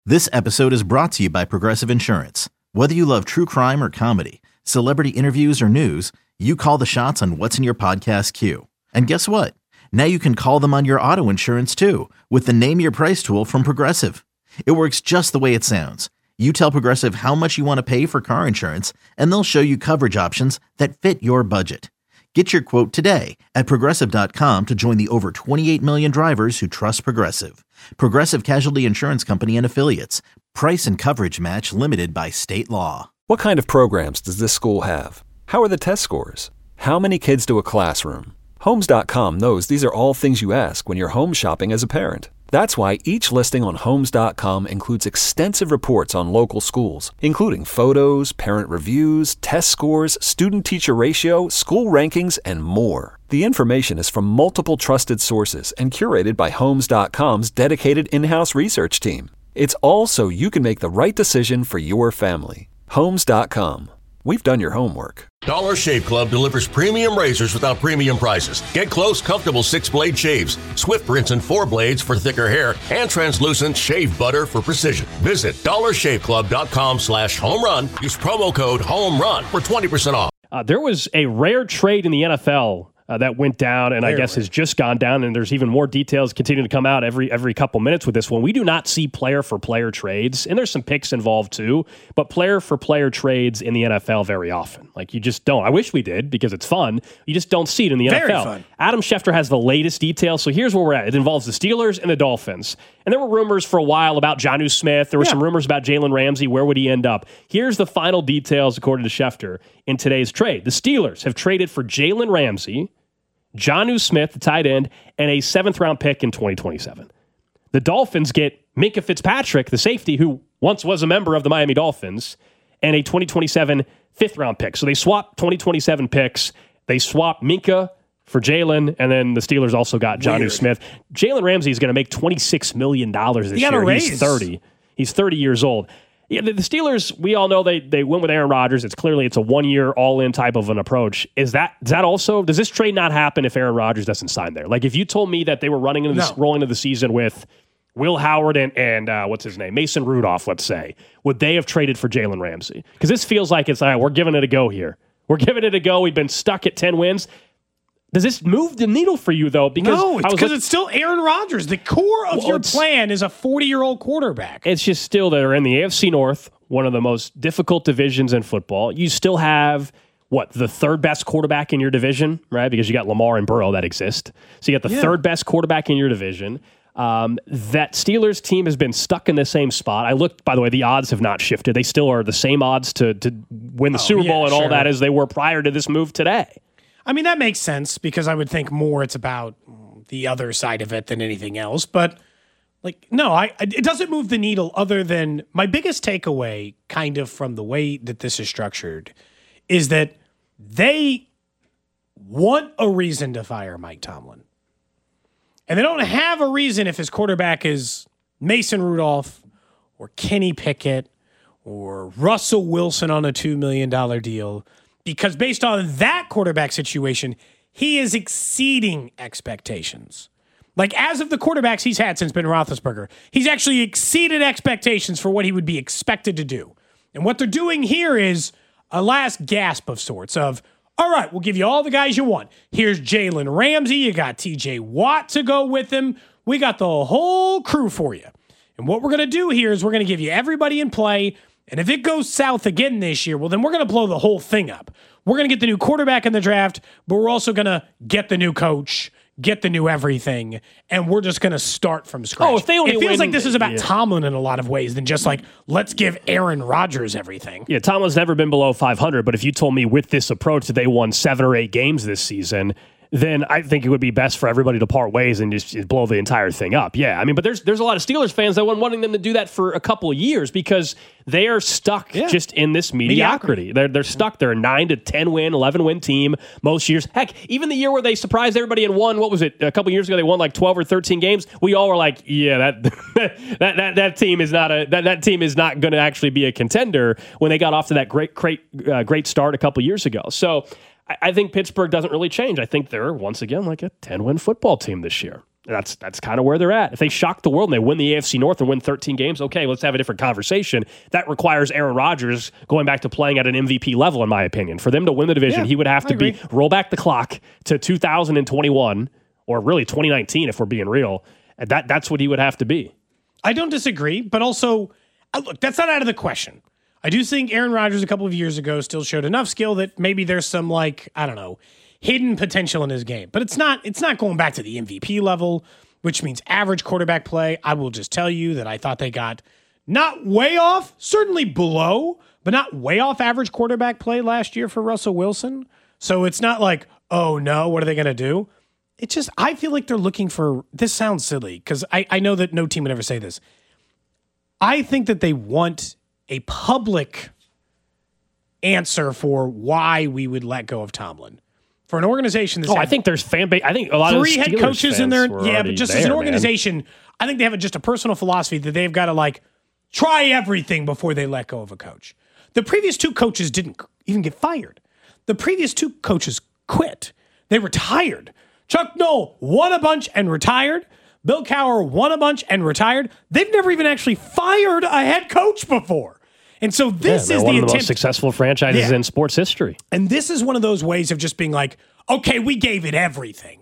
This episode is brought to you by Progressive Insurance. Whether you love true crime or comedy, celebrity interviews or news, you call the shots on what's in your podcast queue. And guess what? Now you can call them on your auto insurance too with the Name Your Price tool from Progressive. It works just the way it sounds. You tell Progressive how much you want to pay for car insurance, and they'll show you coverage options that fit your budget. Get your quote today at Progressive.com to join the over 28 million drivers who trust Progressive. Progressive Casualty Insurance Company and Affiliates. Price and coverage match limited by state law. What kind of programs does this school have? How are the test scores? How many kids to a classroom? Homes.com knows these are all things you ask when you're home shopping as a parent. That's why each listing on Homes.com includes extensive reports on local schools, including photos, parent reviews, test scores, student-teacher ratio, school rankings, and more. The information is from multiple trusted sources and curated by Homes.com's dedicated in-house research team. It's all so you can make the right decision for your family. Homes.com. We've done your homework. Dollar Shave Club delivers premium razors without premium prices. Get close, comfortable 6-blade shaves, swift rinse and 4 blades for thicker hair, and translucent shave butter for precision. Visit dollarshaveclub.com/home run. Use promo code HOMERUN for 20% off. There was a rare trade in the NFL that went down and I guess has just gone down, and there's even more details continuing to come out every couple minutes with this one. We do not see player-for-player trades, and there's some picks involved too, but player-for-player trades in the NFL very often. Like, you just don't. I wish we did because it's fun. You just don't see it in the very NFL. Fun. Adam Schefter has the latest details, so here's where we're at. It involves the Steelers and the Dolphins. And there were rumors for a while about Jonnu Smith. There were some rumors about Jalen Ramsey. Where would he end up? Here's the final details according to Schefter in today's trade. The Steelers have traded for Jalen Ramsey, Jonnu Smith, the tight end, and a 7th-round pick in 2027. The Dolphins get Minkah Fitzpatrick, the safety, who once was a member of the Miami Dolphins, and a 2027 5th-round pick. So they swap 2027 picks. They swap Minkah for Jalen, and then the Steelers also got Jonnu Smith. Jalen Ramsey is going to make $26 million this year. He's 30. He's 30 years old. Yeah, the Steelers, we all know they went with Aaron Rodgers. It's a 1-year all-in type of an approach. Does this trade not happen if Aaron Rodgers doesn't sign there? Like, if you told me that they were rolling into the season with Will Howard and what's his name, Mason Rudolph, let's say, would they have traded for Jalen Ramsey? Because this feels like it's all right, we're giving it a go here. We're giving it a go. We've been stuck at 10 wins. Does this move the needle for you, though? Because it's still Aaron Rodgers. The core of your plan is a 40-year-old quarterback. It's just still they're in the AFC North, one of the most difficult divisions in football. You still have, the third-best quarterback in your division, right? Because you got Lamar and Burrow that exist. So you got the third-best quarterback in your division. That Steelers team has been stuck in the same spot. I looked, by the way, the odds have not shifted. They still are the same odds to win the Super Bowl and all that as they were prior to this move today. I mean, that makes sense because I would think more it's about the other side of it than anything else. But, it doesn't move the needle other than my biggest takeaway kind of from the way that this is structured is that they want a reason to fire Mike Tomlin. And they don't have a reason if his quarterback is Mason Rudolph or Kenny Pickett or Russell Wilson on a $2 million deal. Because based on that quarterback situation, he is exceeding expectations. Like, as of the quarterbacks he's had since Ben Roethlisberger, he's actually exceeded expectations for what he would be expected to do. And what they're doing here is a last gasp of sorts of, all right, we'll give you all the guys you want. Here's Jalen Ramsey. You got TJ Watt to go with him. We got the whole crew for you. And what we're going to do here is we're going to give you everybody in play. And if it goes south again this year, well, then we're going to blow the whole thing up. We're going to get the new quarterback in the draft, but we're also going to get the new coach, get the new everything, and we're just going to start from scratch. It feels like this is about Tomlin in a lot of ways than just like, let's give Aaron Rodgers everything. Yeah, Tomlin's never been below 500, but if you told me with this approach that they won 7 or 8 games this season, then I think it would be best for everybody to part ways and just blow the entire thing up. Yeah, I mean, but there's a lot of Steelers fans that were wanting them to do that for a couple of years because they are stuck just in this mediocrity. They're stuck. They're a 9 to 10 win, 11 win team most years. Heck, even the year where they surprised everybody and won, what was it? A couple years ago, they won like 12 or 13 games. We all were like, yeah, that team is not that team is not going to actually be a contender when they got off to that great start a couple years ago. So I think Pittsburgh doesn't really change. I think they're, once again, like a 10-win football team this year. That's kind of where they're at. If they shock the world and they win the AFC North and win 13 games, okay, let's have a different conversation. That requires Aaron Rodgers going back to playing at an MVP level, in my opinion. For them to win the division, he would have to roll back the clock to 2021, or really 2019 if we're being real. That's what he would have to be. I don't disagree, but also, look, that's not out of the question. I do think Aaron Rodgers a couple of years ago still showed enough skill that maybe there's some, hidden potential in his game. But it's not going back to the MVP level, which means average quarterback play. I will just tell you that I thought they got not way off, certainly below, but not way off average quarterback play last year for Russell Wilson. So it's not like, oh no, what are they going to do? It's just, I feel like they're looking for, this sounds silly, because I know that no team would ever say this. I think that they want a public answer for why we would let go of Tomlin. For an organization that's I think there's fan base. I think a lot of 3 head coaches in there. Yeah, but just as an organization, man. I think they have just a personal philosophy that they've got to try everything before they let go of a coach. The previous 2 coaches didn't even get fired. The previous 2 coaches quit. They retired. Chuck Noll won a bunch and retired. Bill Cowher won a bunch and retired. They've never even actually fired a head coach before. And so this is one of the most successful franchises in sports history. And this is one of those ways of just being like, okay, we gave it everything.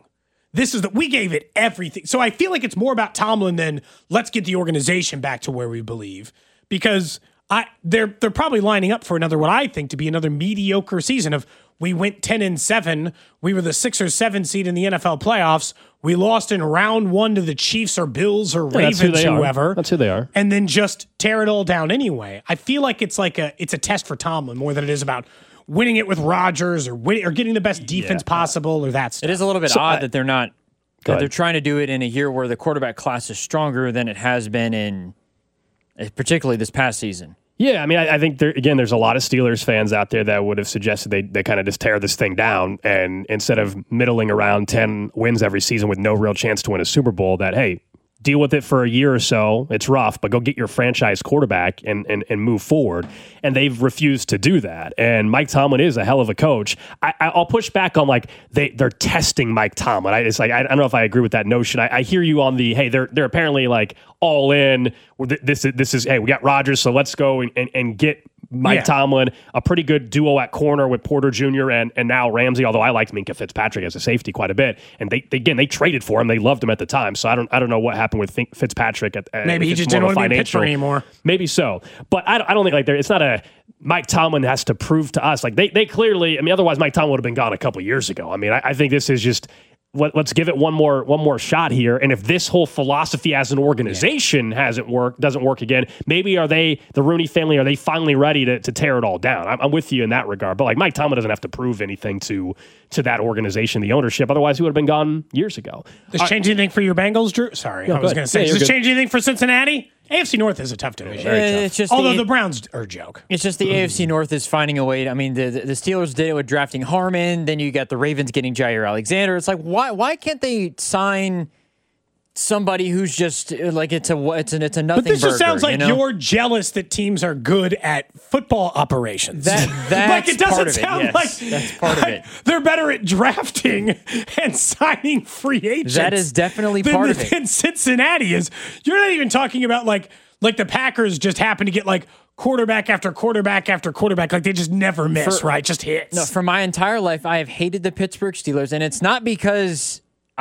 We gave it everything. So I feel like it's more about Tomlin than let's get the organization back to where we believe, because they're probably lining up for another, what I think to be another mediocre season of, we went 10-7. We were the 6 or 7 seed in the NFL playoffs. We lost in round 1 to the Chiefs or Bills or Ravens, whoever. That's who they are. And then just tear it all down anyway. I feel like it's it's a test for Tomlin more than it is about winning it with Rodgers or getting the best defense possible or that stuff. It is a little bit odd that they're not. That they're trying to do it in a year where the quarterback class is stronger than it has been in, particularly this past season. Yeah, I mean, I think there's a lot of Steelers fans out there that would have suggested they kind of just tear this thing down, and instead of middling around 10 wins every season with no real chance to win a Super Bowl, that, hey, deal with it for a year or so. It's rough, but go get your franchise quarterback and move forward. And they've refused to do that. And Mike Tomlin is a hell of a coach. I'll push back on they're testing Mike Tomlin. I don't know if I agree with that notion. I hear you on the, hey, they're apparently all in. This is hey, we got Rodgers, so let's go and get Mike Tomlin, a pretty good duo at corner with Porter Jr. and now Ramsey, although I liked Minkah Fitzpatrick as a safety quite a bit. And they traded for him. They loved him at the time. So I don't know what happened with Fitzpatrick. Maybe he just didn't want to be in Pittsburgh anymore. Maybe so. But I don't think it's not a Mike Tomlin has to prove to us. They clearly, I mean, otherwise Mike Tomlin would have been gone a couple years ago. I mean, I think this is just, let's give it one more shot here. And if this whole philosophy as an organization doesn't work again, maybe are they, the Rooney family, are they finally ready to tear it all down? I'm with you in that regard. But Mike Tomlin doesn't have to prove anything to that organization, the ownership. Otherwise, he would have been gone years ago. Does it change anything for your Bengals, Drew? Sorry, I was going to say, does it change anything for Cincinnati? AFC North is a tough division. It's just although the Browns are a joke. It's just the AFC North is finding a way. I mean, the Steelers did it with drafting Harmon. Then you got the Ravens getting Jair Alexander. It's like, why can't they sign somebody who's just it's a nothing burger? But this just sounds like you're jealous that teams are good at football operations. That's it doesn't part of sound it. Yes, that's part of it. They're better at drafting and signing free agents. That is definitely part of it. Than Cincinnati is. You're not even talking about like the Packers just happen to get quarterback after quarterback after quarterback. They just never miss, right? Just hits. No, for my entire life, I have hated the Pittsburgh Steelers, and it's not because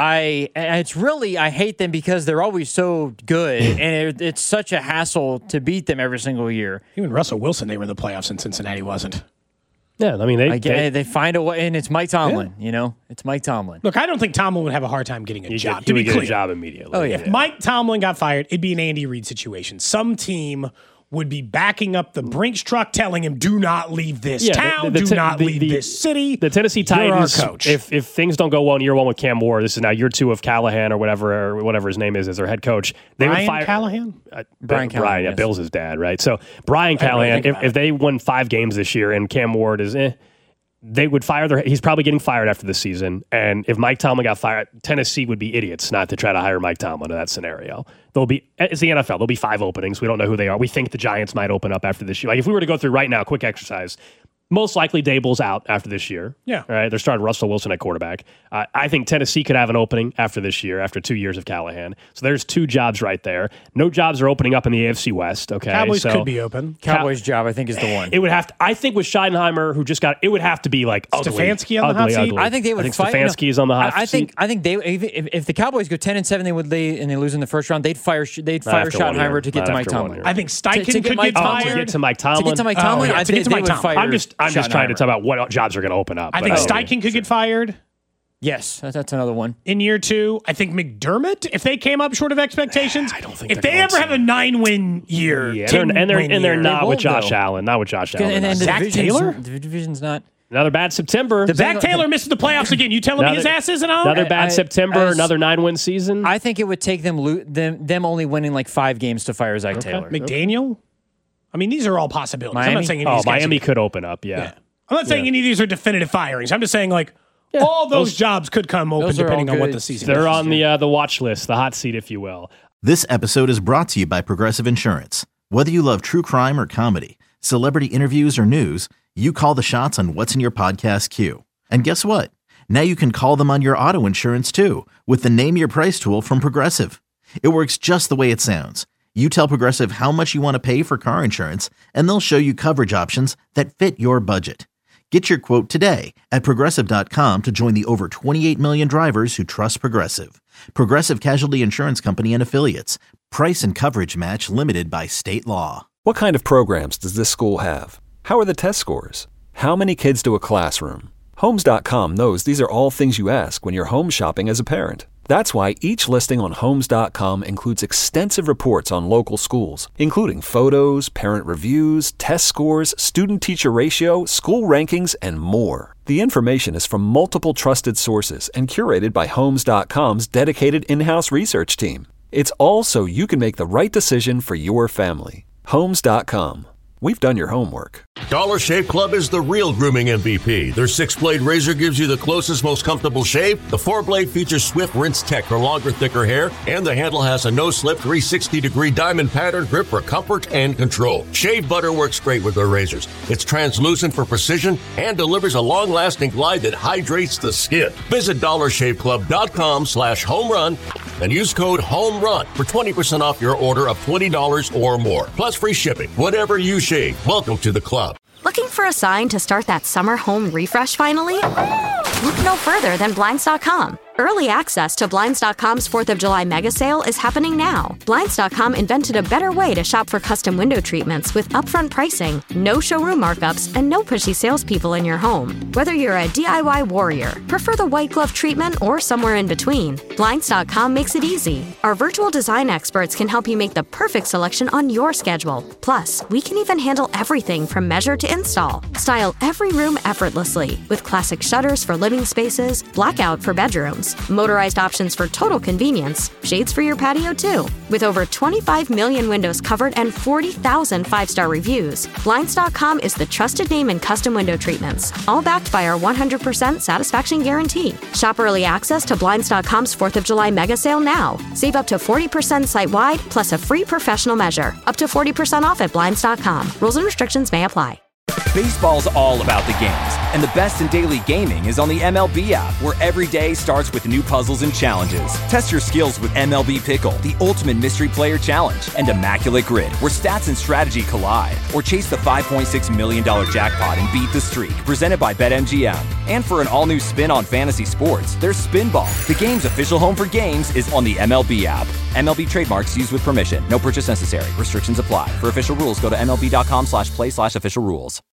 I hate them because they're always so good, and it's such a hassle to beat them every single year. Even Russell Wilson, they were in the playoffs, and Cincinnati wasn't. Yeah, I mean, they find a way, and it's Mike Tomlin. Yeah. It's Mike Tomlin. Look, I don't think Tomlin would have a hard time getting a job. He would get a job immediately. Oh, yeah. If Mike Tomlin got fired, it'd be an Andy Reid situation. Some team would be backing up the Brinks truck, telling him, "Do not leave this town. Do not leave this city." The Tennessee Titans, if things don't go well in year 1 with Cam Ward, this is now year 2 of Callahan or whatever his name is as their head coach. They would fire Callahan. Brian Callahan, yes. Bill's his dad, right? So Brian Callahan, if they won 5 games this year and Cam Ward is they would fire he's probably getting fired after the season. And if Mike Tomlin got fired, Tennessee would be idiots not to try to hire Mike Tomlin in that scenario. It's the NFL. There'll be 5 openings. We don't know who they are. We think the Giants might open up after this year. If we were to go through right now, quick exercise, Most likely Dable's out after this year. Yeah. All right. They're starting Russell Wilson at quarterback. I think Tennessee could have an opening after this year, after 2 years of Callahan. So there's 2 jobs right there. No jobs are opening up in the AFC West. Okay. Cowboys could be open. Cowboys' job, I think, is the one. It would have to, I think with Schottenheimer, who just got, it would have to be like ugly. Stefanski on the hot seat? Ugly. I think they would fight. Stefanski is on the hot seat. I think they, if the Cowboys go 10-7, they lose in the first round, they'd fire Schottenheimer to get to Mike Tomlin. I think Steichen To get could Mike get Tomlin. To fired. get to Mike Tomlin. To get to Mike Tomlin, yeah, I to get think to they Mike would Tomlin. fire I'm just trying to talk about what jobs are going to open up. I think Steichen could get fired. Yes, that's another one. In year 2, I think McDermott, if they came up short of expectations, I don't think if they're they going ever to. have a 9-win year, Yeah, 10-win and they're year, not They with won't, Josh though. Allen. Not with Josh Allen. And the Zach Taylor? division's not. Another bad September. Zach Taylor misses the playoffs again. You telling me his ass isn't on? Another bad September. as- Another 9-win season. I think it would take them only winning like 5 games to fire Zach Taylor. McDaniel? I mean, these are all possibilities. I'm Miami? not saying any of these guys Miami are- could open up. Yeah. I'm not saying any of these are definitive firings. I'm just saying, like, all those jobs could come open those are all depending on what good. the season They're is. on the watch list, the hot seat, if you will. This episode is brought to you by Progressive Insurance. Whether you love true crime or comedy, celebrity interviews or news, you call the shots on what's in your podcast queue. And guess what? Now you can call them on your auto insurance too with the Name Your Price tool from Progressive. It works just the way it sounds. You tell Progressive how much you want to pay for car insurance, and they'll show you coverage options that fit your budget. Get your quote today at Progressive.com to join the over 28 million drivers who trust Progressive. Progressive Casualty Insurance Company and Affiliates. Price and coverage match limited by state law. What kind of programs does this school have? How are the test scores? How many kids do a classroom? Homes.com knows these are all things you ask when you're home shopping as a parent. That's why each listing on Homes.com includes extensive reports on local schools, including photos, parent reviews, test scores, student-teacher ratio, school rankings, and more. The information is from multiple trusted sources and curated by Homes.com's dedicated in-house research team. It's all so you can make the right decision for your family. Homes.com. We've done your homework. Dollar Shave Club is the real grooming MVP. Their 6-blade razor gives you the closest, most comfortable shave. The 4-blade features swift rinse tech for longer, thicker hair. And the handle has a no-slip 360-degree diamond pattern grip for comfort and control. Shave butter works great with their razors. It's translucent for precision and delivers a long-lasting glide that hydrates the skin. Visit dollarshaveclub.com/homerun and use code HOMERUN for 20% off your order of $20 or more. Plus free shipping. Whatever you shave, welcome to the club. Looking for a sign to start that summer home refresh finally? Look no further than Blinds.com. Early access to Blinds.com's 4th of July mega sale is happening now. Blinds.com invented a better way to shop for custom window treatments with upfront pricing, no showroom markups, and no pushy salespeople in your home. Whether you're a DIY warrior, prefer the white glove treatment, or somewhere in between, Blinds.com makes it easy. Our virtual design experts can help you make the perfect selection on your schedule. Plus, we can even handle everything from measure to install. Style every room effortlessly with classic shutters for living spaces, blackout for bedrooms, motorized options for total convenience, shades for your patio too. With over 25 million windows covered and 40,000 5-star reviews, Blinds.com is the trusted name in custom window treatments, all backed by our 100% satisfaction guarantee. Shop early access to Blinds.com's 4th of July mega sale now. Save up to 40% site-wide, plus a free professional measure. Up to 40% off at Blinds.com. Rules and restrictions may apply. Baseball's all about the games, and the best in daily gaming is on the MLB app, where every day starts with new puzzles and challenges. Test your skills with MLB Pickle, the ultimate mystery player challenge, and Immaculate Grid, where stats and strategy collide. Or chase the $5.6 million jackpot and beat the streak, presented by BetMGM. And for an all-new spin on fantasy sports, there's Spinball. The game's official home for games is on the MLB app. MLB trademarks used with permission. No purchase necessary. Restrictions apply. For official rules, go to MLB.com/play/official rules.